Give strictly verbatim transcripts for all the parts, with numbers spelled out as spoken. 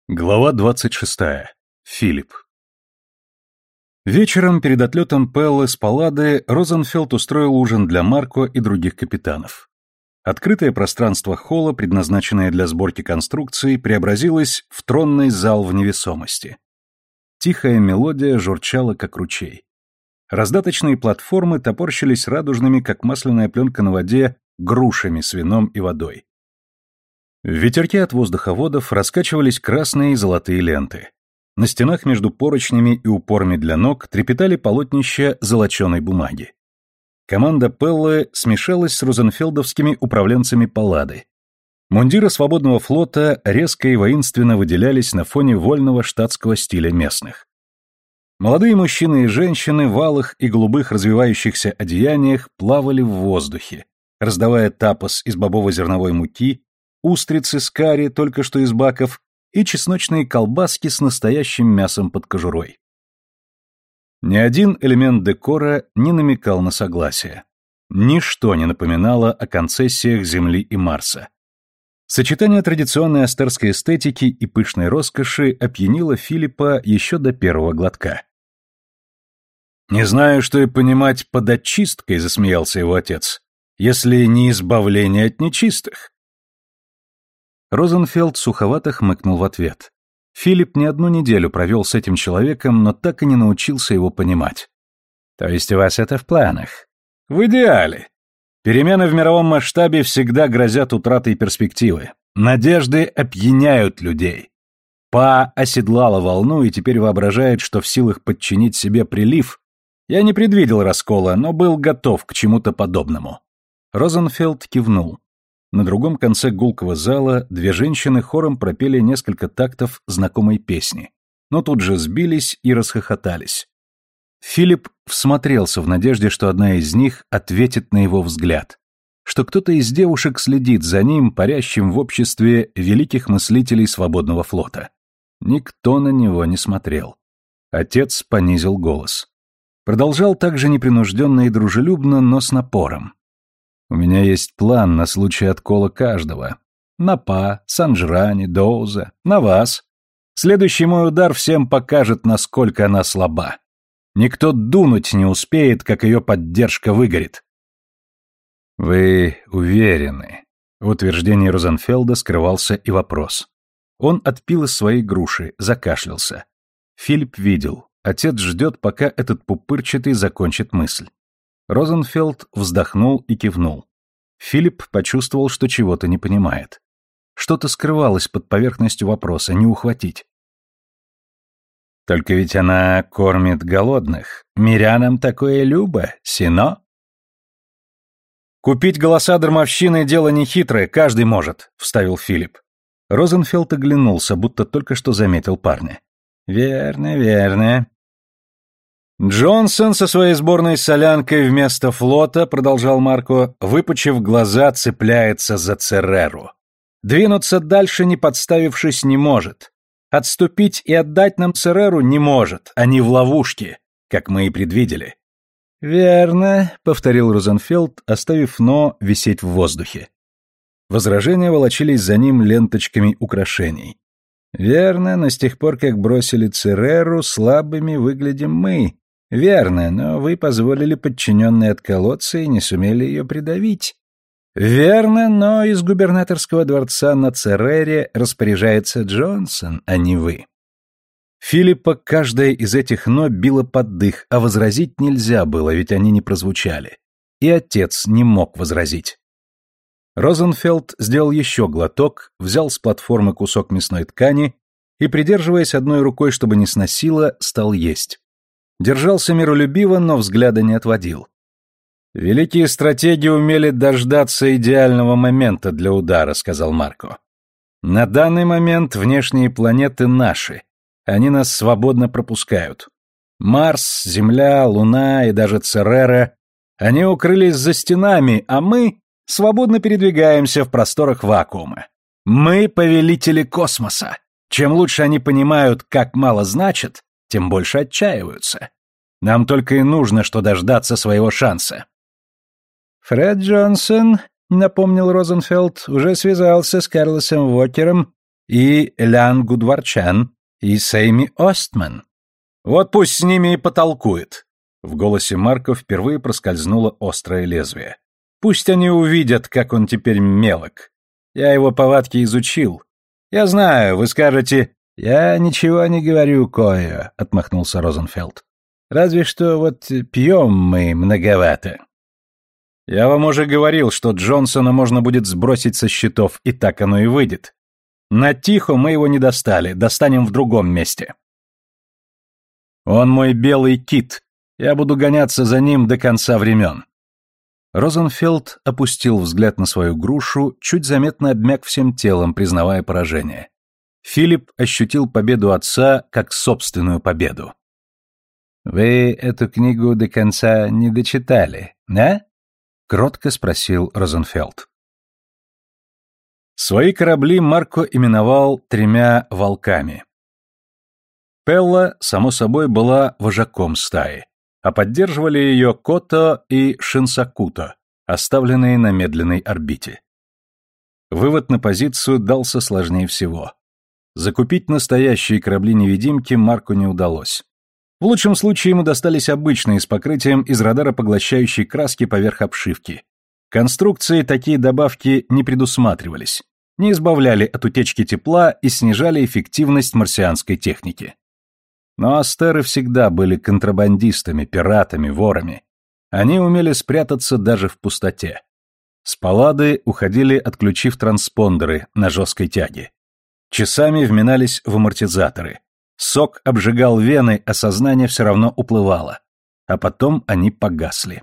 Глава двадцать шестая. Филипп. Вечером перед отлетом Пеллы с Паллады Розенфелд устроил ужин для Марко и других капитанов. Открытое пространство холла, предназначенное для сборки конструкций, преобразилось в тронный зал в невесомости. Тихая мелодия журчала, как ручей. Раздаточные платформы топорщились радужными, как масляная пленка на воде, грушами с вином и водой. В ветерке от воздуховодов раскачивались красные и золотые ленты. На стенах между поручнями и упорами для ног трепетали полотнища золоченой бумаги. Команда Пеллы смешалась с розенфелдовскими управленцами Паллады. Мундиры свободного флота резко и воинственно выделялись на фоне вольного штатского стиля местных. Молодые мужчины и женщины в алых и голубых развивающихся одеяниях плавали в воздухе, раздавая тапос из бобово-зерновой муки, устрицы с карри, только что из баков, и чесночные колбаски с настоящим мясом под кожурой. Ни один элемент декора не намекал на согласие. Ничто не напоминало о концессиях Земли и Марса. Сочетание традиционной астерской эстетики и пышной роскоши опьянило Филиппа еще до первого глотка. «Не знаю, что и понимать под очисткой», — засмеялся его отец, «если не избавление от нечистых». Розенфелд суховато хмыкнул в ответ. Филипп не одну неделю провел с этим человеком, но так и не научился его понимать. «То есть у вас это в планах?» «В идеале. Перемены в мировом масштабе всегда грозят утратой перспективы. Надежды опьяняют людей. Па оседлала волну и теперь воображает, что в силах подчинить себе прилив. Я не предвидел раскола, но был готов к чему-то подобному». Розенфелд кивнул. На другом конце гулкого зала две женщины хором пропели несколько тактов знакомой песни, но тут же сбились и расхохотались. Филипп всмотрелся в надежде, что одна из них ответит на его взгляд, что кто-то из девушек следит за ним, парящим в обществе великих мыслителей свободного флота. Никто на него не смотрел. Отец понизил голос. Продолжал также непринужденно и дружелюбно, но с напором. «У меня есть план на случай откола каждого. На Па, Санжрани, Доуза, на вас. Следующий мой удар всем покажет, насколько она слаба. Никто дунуть не успеет, как ее поддержка выгорит». «Вы уверены?» В утверждении Розенфелда скрывался и вопрос. Он отпил из своей груши, закашлялся. Филипп видел. Отец ждет, пока этот пупырчатый закончит мысль. Розенфелд вздохнул и кивнул. Филипп почувствовал, что чего-то не понимает. Что-то скрывалось под поверхностью вопроса, не ухватить. «Только ведь она кормит голодных. Мирянам такое любо, сино?» «Купить голоса дармовщины — дело нехитрое, каждый может», — вставил Филипп. Розенфелд оглянулся, будто только что заметил парня. «Верно, верно». «Джонсон со своей сборной солянкой вместо флота, — продолжал Марко, — выпучив глаза, цепляется за Цереру. Двинуться дальше, не подставившись, не может. Отступить и отдать нам Цереру не может, они в ловушке, как мы и предвидели». «Верно», — повторил Розенфелд, оставив «но» висеть в воздухе. Возражения волочились за ним ленточками украшений. «Верно, но с тех пор, как бросили Цереру, слабыми выглядим мы. Верно, но вы позволили подчиненной отколоться и не сумели ее придавить. Верно, но из губернаторского дворца на Церере распоряжается Джонсон, а не вы». Филиппа каждая из этих «но» била под дых, а возразить нельзя было, ведь они не прозвучали. И отец не мог возразить. Розенфелд сделал еще глоток, взял с платформы кусок мясной ткани и, придерживаясь одной рукой, чтобы не сносило, стал есть. Держался миролюбиво, но взгляда не отводил. «Великие стратеги умели дождаться идеального момента для удара», — сказал Марко. «На данный момент внешние планеты наши. Они нас свободно пропускают. Марс, Земля, Луна и даже Церера. Они укрылись за стенами, а мы свободно передвигаемся в просторах вакуума. Мы повелители космоса. Чем лучше они понимают, как мало значит, тем больше отчаиваются. Нам только и нужно, что дождаться своего шанса». «Фред Джонсон, — напомнил Розенфелд, — уже связался с Карлосом Уокером и Лян Гудварчан, и Сейми Остман. Вот пусть с ними и потолкует. В голосе Марко впервые проскользнуло острое лезвие. Пусть они увидят, как он теперь мелок. Я его повадки изучил. Я знаю, вы скажете... Я ничего не говорю, Койо, отмахнулся Розенфелд. Разве что вот пьем мы многовато. Я вам уже говорил, что Джонсона можно будет сбросить со счетов, и так оно и выйдет. На Тихо мы его не достали, достанем в другом месте. Он мой белый кит, я буду гоняться за ним до конца времен. Розенфелд опустил взгляд на свою грушу, чуть заметно обмяк всем телом, признавая поражение. Филипп ощутил победу отца как собственную победу. «Вы эту книгу до конца не дочитали, да?» — кротко спросил Розенфелд. Свои корабли Марко именовал тремя волками. Пелла, само собой, была вожаком стаи, а поддерживали ее Кото и Шинсакуто, оставленные на медленной орбите. Вывод на позицию дался сложнее всего. Закупить настоящие корабли-невидимки Марку не удалось. В лучшем случае ему достались обычные с покрытием из радаропоглощающей краски поверх обшивки. Конструкции такие добавки не предусматривались, не избавляли от утечки тепла и снижали эффективность марсианской техники. Но астеры всегда были контрабандистами, пиратами, ворами. Они умели спрятаться даже в пустоте. С Паллады уходили, отключив транспондеры на жесткой тяге. Часами вминались в амортизаторы. Сок обжигал вены, а сознание все равно уплывало. А потом они погасли.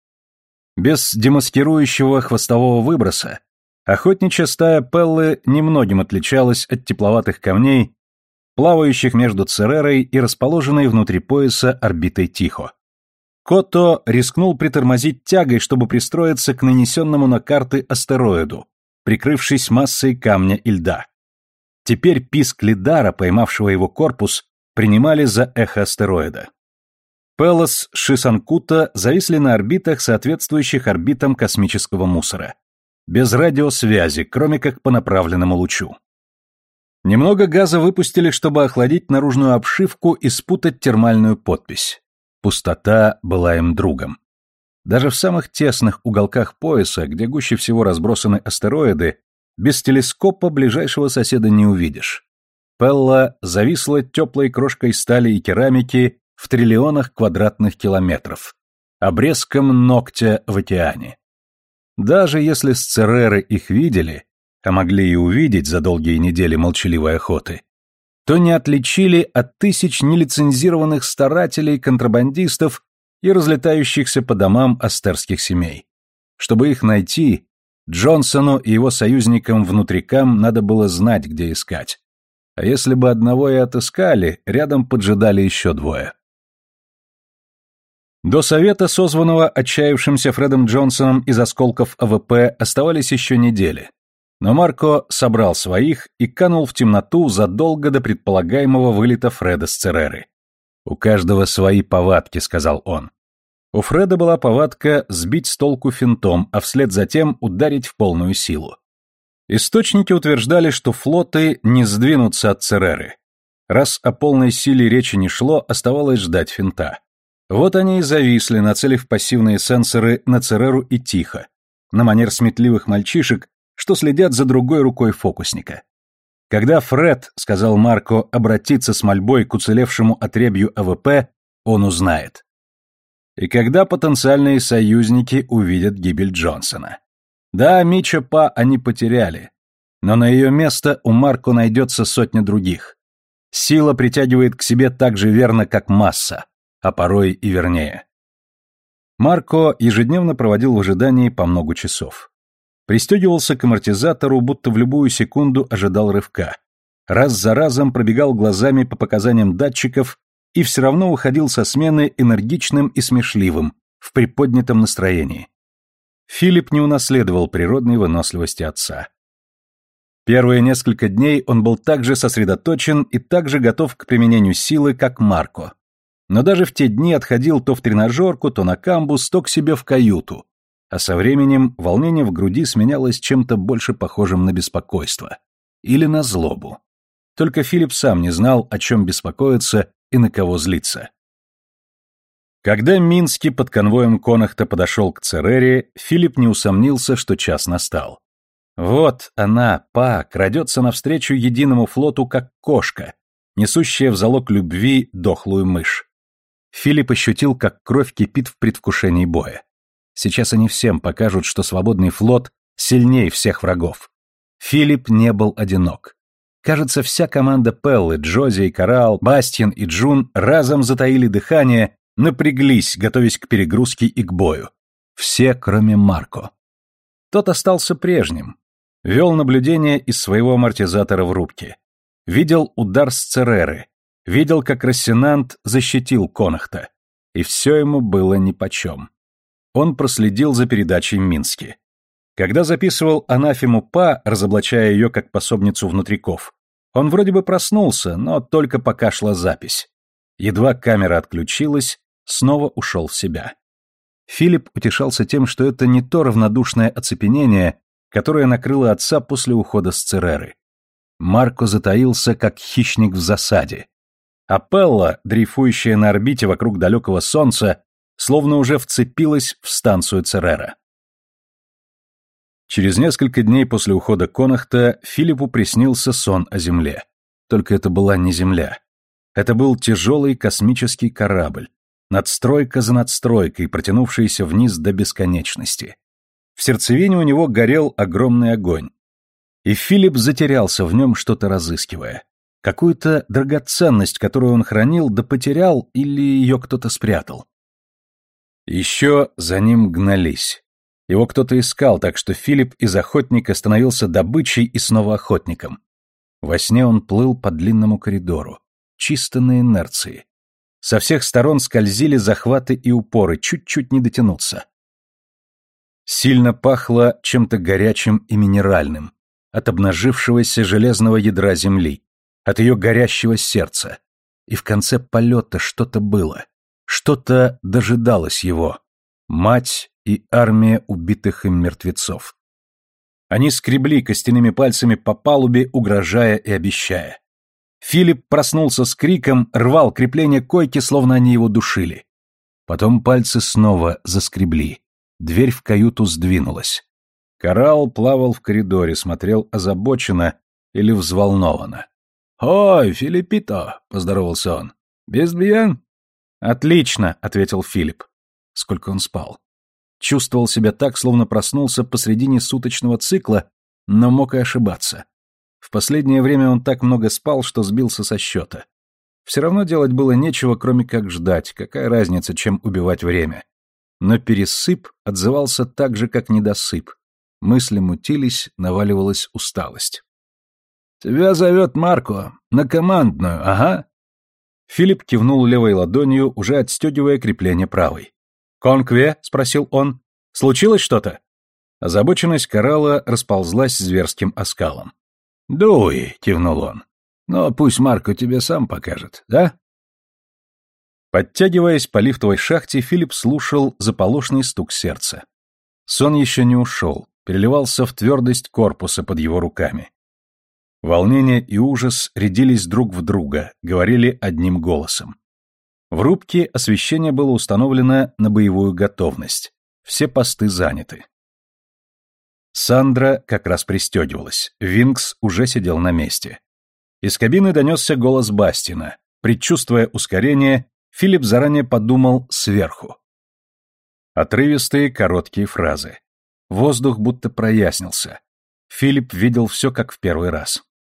Без демаскирующего хвостового выброса охотничья стая Пеллы немногим отличалась от тепловатых камней, плавающих между Церерой и расположенной внутри пояса орбитой Тихо. Кото рискнул притормозить тягой, чтобы пристроиться к нанесенному на карты астероиду, прикрывшись массой камня и льда. Теперь писк лидара, поймавшего его корпус, принимали за эхо астероида. Пелос с Шисанкута зависли на орбитах, соответствующих орбитам космического мусора. Без радиосвязи, кроме как по направленному лучу. Немного газа выпустили, чтобы охладить наружную обшивку и спутать термальную подпись. Пустота была им другом. Даже в самых тесных уголках пояса, где гуще всего разбросаны астероиды, без телескопа ближайшего соседа не увидишь. Пелла зависла теплой крошкой стали и керамики в триллионах квадратных километров, обрезком ногтя в океане. Даже если с Цереры их видели, а могли и увидеть за долгие недели молчаливой охоты, то не отличили от тысяч нелицензированных старателей, контрабандистов и разлетающихся по домам астерских семей. Чтобы их найти, Джонсону и его союзникам-внутрикам надо было знать, где искать. А если бы одного и отыскали, рядом поджидали еще двое. До совета, созванного отчаявшимся Фредом Джонсоном из осколков АВП, оставались еще недели. Но Марко собрал своих и канул в темноту задолго до предполагаемого вылета Фреда с Цереры. «У каждого свои повадки», — сказал он. У Фреда была повадка сбить с толку финтом, а вслед за тем ударить в полную силу. Источники утверждали, что флоты не сдвинутся от Цереры. Раз о полной силе речи не шло, оставалось ждать финта. Вот они и зависли, нацелив пассивные сенсоры на Цереру и Тихо, на манер сметливых мальчишек, что следят за другой рукой фокусника. Когда Фред, сказал Марко, обратится с мольбой к уцелевшему отребью АВП, он узнает. И когда потенциальные союзники увидят гибель Джонсона. Да, Мичо Па они потеряли, но на ее место у Марко найдется сотня других. Сила притягивает к себе так же верно, как масса, а порой и вернее. Марко ежедневно проводил в ожидании по много часов. Пристегивался к амортизатору, будто в любую секунду ожидал рывка. Раз за разом пробегал глазами по показаниям датчиков и все равно уходил со смены энергичным и смешливым, в приподнятом настроении. Филипп не унаследовал природной выносливости отца. Первые несколько дней он был так же сосредоточен и так же готов к применению силы, как Марко. Но даже в те дни отходил то в тренажерку, то на камбус, то к себе в каюту. А со временем волнение в груди сменялось чем-то больше похожим на беспокойство. или на злобу. Только Филипп сам не знал, о чем беспокоиться и на кого злиться. Когда Минский под конвоем Конахта подошел к Церере, Филипп не усомнился, что час настал. Вот она, Па, крадется навстречу единому флоту, как кошка, несущая в залог любви дохлую мышь. Филипп ощутил, как кровь кипит в предвкушении боя. Сейчас они всем покажут, что свободный флот сильнее всех врагов. Филипп не был одинок. Кажется, вся команда Пеллы, Джози и Коралл, Бастиан и Джун разом затаили дыхание, напряглись, готовясь к перегрузке и к бою. Все, кроме Марко. Тот остался прежним. Вел наблюдение из своего амортизатора в рубке. Видел удар с Цереры. Видел, как Рассенант защитил Конахта. И все ему было нипочем. Он проследил за передачей Мински. Когда записывал анафему Па, разоблачая ее как пособницу внутриков, он вроде бы проснулся, но только пока шла запись. Едва камера отключилась, снова ушел в себя. Филипп утешался тем, что это не то равнодушное оцепенение, которое накрыло отца после ухода с Цереры. Марко затаился, как хищник в засаде. А Пелла, дрейфующая на орбите вокруг далекого солнца, словно уже вцепилась в станцию Церера. Через несколько дней после ухода Конахта Филиппу приснился сон о Земле. Только это была не Земля. Это был тяжелый космический корабль, надстройка за надстройкой, протянувшаяся вниз до бесконечности. В сердцевине у него горел огромный огонь. И Филипп затерялся в нем, что-то разыскивая. Какую-то драгоценность, которую он хранил, да потерял, или ее кто-то спрятал. Еще за ним гнались. Его кто-то искал, так что Филипп из охотника становился добычей и снова охотником. Во сне он плыл по длинному коридору, чисто на инерции. Со всех сторон скользили захваты и упоры, чуть-чуть не дотянуться. Сильно пахло чем-то горячим и минеральным, от обнажившегося железного ядра земли, от ее горящего сердца. И в конце полета что-то было, что-то дожидалось его. Мать и армия убитых им мертвецов. Они скребли костяными пальцами по палубе, угрожая и обещая. Филипп проснулся с криком, рвал крепление койки, словно они его душили. Потом пальцы снова заскребли. Дверь в каюту сдвинулась. Коралл плавал в коридоре, смотрел озабоченно или взволнованно. «Ой, Филиппито!» — поздоровался он. «Без бьен?» «Отлично!» — ответил Филипп. Сколько он спал. Чувствовал себя так, словно проснулся посредине суточного цикла, но мог и ошибаться. В последнее время он так много спал, что сбился со счета. Все равно делать было нечего, кроме как ждать, какая разница, чем убивать время. Но пересып отзывался так же, как недосып. Мысли мутились, наваливалась усталость. «Тебя зовет Марко. На командную, ага». Филипп кивнул левой ладонью, уже отстегивая крепление правой. «Конкве?» — спросил он. «Случилось что-то?» Озабоченность Коралла расползлась зверским оскалом. «Дуй!» — кивнул он. «Но пусть Марко тебе сам покажет, да?» Подтягиваясь по лифтовой шахте, Филипп слушал заполошный стук сердца. Сон еще не ушел, переливался в твердость корпуса под его руками. Волнение и ужас рядились друг в друга, говорили одним голосом. В рубке освещение было установлено на боевую готовность. Все посты заняты. Сандра как раз пристегивалась. Винкс уже сидел на месте. Из кабины донесся голос Бастина. Предчувствуя ускорение, Филипп заранее подумал «сверху». Отрывистые короткие фразы. Воздух будто прояснился. Филипп видел все как в первый раз.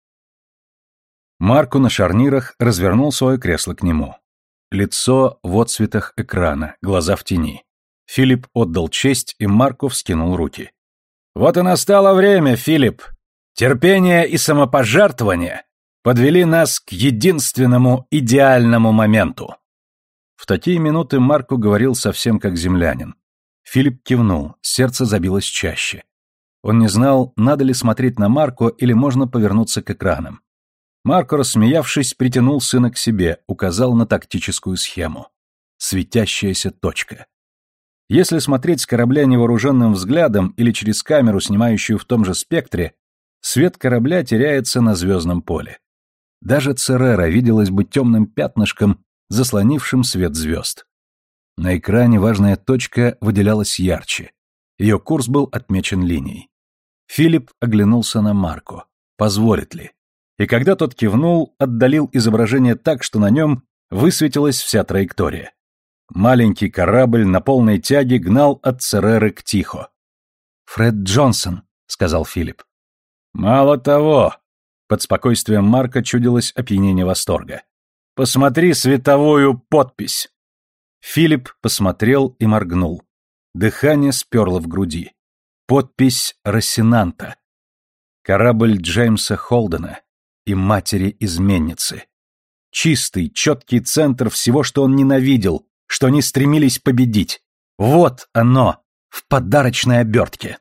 Марко на шарнирах развернул свое кресло к нему. Лицо в отсветах экрана, глаза в тени. Филипп отдал честь, и Марко вскинул руки. «Вот и настало время, Филипп! Терпение и самопожертвование подвели нас к единственному идеальному моменту!» В такие минуты Марко говорил совсем как землянин. Филипп кивнул, сердце забилось чаще. Он не знал, надо ли смотреть на Марко или можно повернуться к экранам. Марко, рассмеявшись, притянул сына к себе, указал на тактическую схему. Светящаяся точка. Если смотреть с корабля невооруженным взглядом или через камеру, снимающую в том же спектре, Свет корабля теряется на звездном поле. Даже Церера виделась бы темным пятнышком, заслонившим свет звезд. На экране важная точка выделялась ярче. Ее курс был отмечен линией. Филипп оглянулся на Марко. Позволит ли? И когда тот кивнул, отдалил изображение так, что на нем высветилась вся траектория. Маленький корабль на полной тяге гнал от Цереры к Тихо. «Фред Джонсон», — сказал Филипп. «Мало того», — под спокойствием Марка чудилось опьянение восторга. «Посмотри световую подпись». Филипп посмотрел и моргнул. Дыхание сперло в груди. Подпись Росинанта. Корабль Джеймса Холдена и матери-изменницы. Чистый, четкий центр всего, что он ненавидел, что они стремились победить. Вот оно, в подарочной обертке.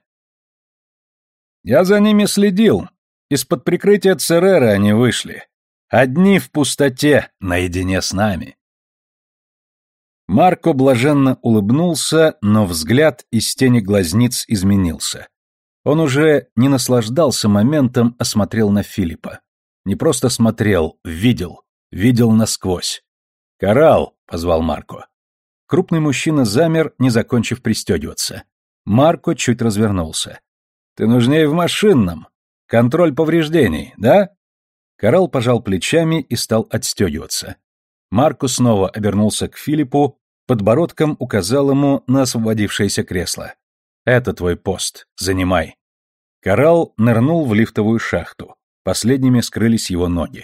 «Я за ними следил. Из-под прикрытия Цереры они вышли. Одни в пустоте, наедине с нами». Марко блаженно улыбнулся, но взгляд из тени глазниц изменился. Он уже не наслаждался моментом, а смотрел на Филиппа. Не просто смотрел, видел, видел насквозь. «Коралл», — позвал Марко. Крупный мужчина замер, не закончив пристегиваться. Марко чуть развернулся. «Ты нужнее в машинном. Контроль повреждений, да?» Коралл пожал плечами и стал отстегиваться. Марко снова обернулся к Филиппу, подбородком указал ему на освободившееся кресло. «Это твой пост. Занимай». Коралл нырнул в лифтовую шахту. Последними скрылись его ноги.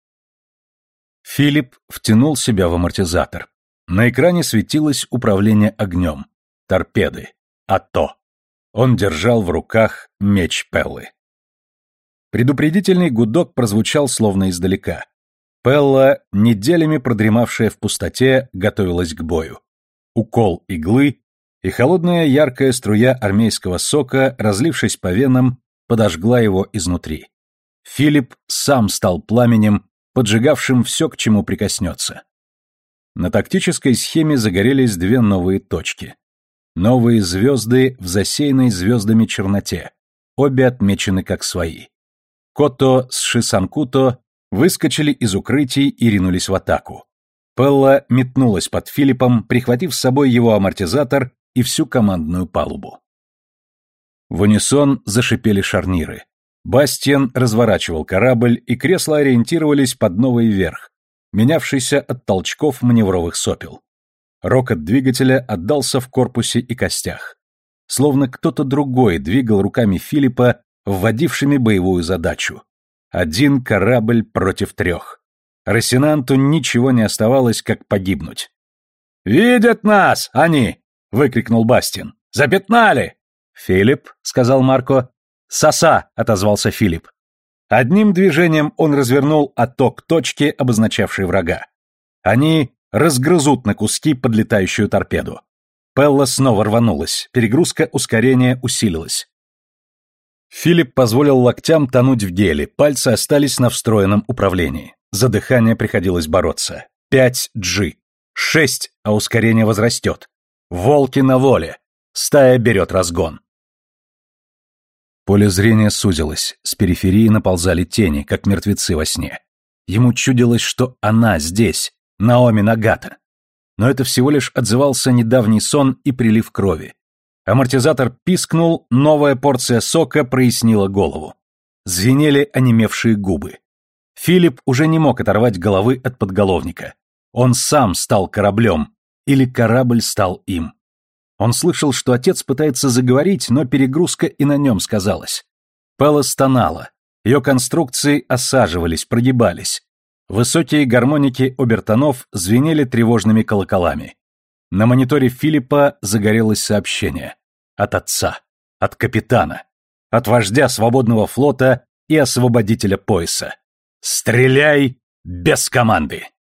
Филипп втянул себя в амортизатор. На экране светилось управление огнем. Торпеды. АТО. Он держал в руках меч Пеллы. Предупредительный гудок прозвучал словно издалека. Пелла, неделями продремавшая в пустоте, готовилась к бою. Укол иглы, и холодная яркая струя армейского сока, разлившись по венам, подожгла его изнутри. Филипп сам стал пламенем, поджигавшим все, к чему прикоснется. На тактической схеме загорелись две новые точки. Новые звезды в засеянной звездами черноте, обе отмечены как свои. Кото с Шисанкуто выскочили из укрытий и ринулись в атаку. Пелла метнулась под Филиппом, прихватив с собой его амортизатор и всю командную палубу. В унисон зашипели шарниры. Бастиен разворачивал корабль, и кресла ориентировались под новый верх, менявшийся от толчков маневровых сопел. Рокот двигателя отдался в корпусе и костях. Словно кто-то другой двигал руками Филиппа, вводившими боевую задачу. Один корабль против трех. Росинанту ничего не оставалось, как погибнуть. «Видят нас, они!» — выкрикнул Бастиен. «Запятнали!» «Филипп», — сказал Марко. «Соса», — отозвался Филипп. Одним движением он развернул АТО к точке, обозначавшей врага. Они разгрызут на куски подлетающую торпеду. Пелла снова рванулась, перегрузка ускорения усилилась. Филипп позволил локтям тонуть в геле, пальцы остались на встроенном управлении. За дыхание приходилось бороться. Пять джи. Шесть, а ускорение возрастет. Волки на воле. Стая берет разгон. Поле зрения сузилось, с периферии наползали тени, как мертвецы во сне. Ему чудилось, что она здесь, Наоми Нагата. Но это всего лишь отзывался недавний сон и прилив крови. Амортизатор пискнул, новая порция сока прояснила голову. Звенели онемевшие губы. Филипп уже не мог оторвать головы от подголовника. Он сам стал кораблем, или корабль стал им. Он слышал, что отец пытается заговорить, но перегрузка и на нем сказалась. Пелла стонала. Ее конструкции осаживались, прогибались. Высокие гармоники обертонов звенели тревожными колоколами. На мониторе Филиппа загорелось сообщение. От отца, от капитана, от вождя свободного флота и освободителя пояса. «Стреляй без команды!»